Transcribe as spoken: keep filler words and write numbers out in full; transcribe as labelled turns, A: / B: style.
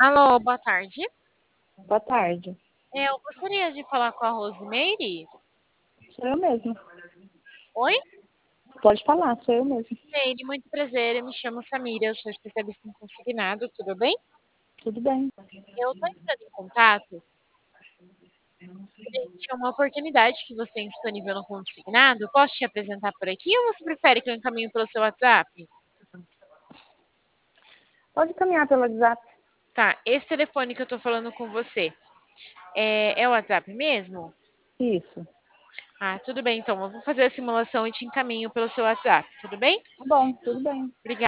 A: Alô, boa tarde.
B: Boa tarde.
A: É, eu gostaria de falar com a Rosemary.
B: Sou eu mesmo.
A: Oi?
B: Pode falar, sou eu mesmo.
A: Rosemary, muito prazer. Eu me chamo Samira, eu sou especialista em consignado, tudo bem?
B: Tudo bem.
A: Eu estou entrando em contato porque tinha uma oportunidade que você tem disponível no consignado. Posso te apresentar por aqui ou você prefere que eu encaminhe pelo seu WhatsApp?
B: Pode caminhar pelo WhatsApp.
A: Tá, esse telefone que eu tô falando com você é, é o WhatsApp mesmo?
B: Isso.
A: Ah, tudo bem, então. Eu vou fazer a simulação e te encaminho pelo seu WhatsApp, tudo bem?
B: Tá bom, tudo bem.
A: Obrigada.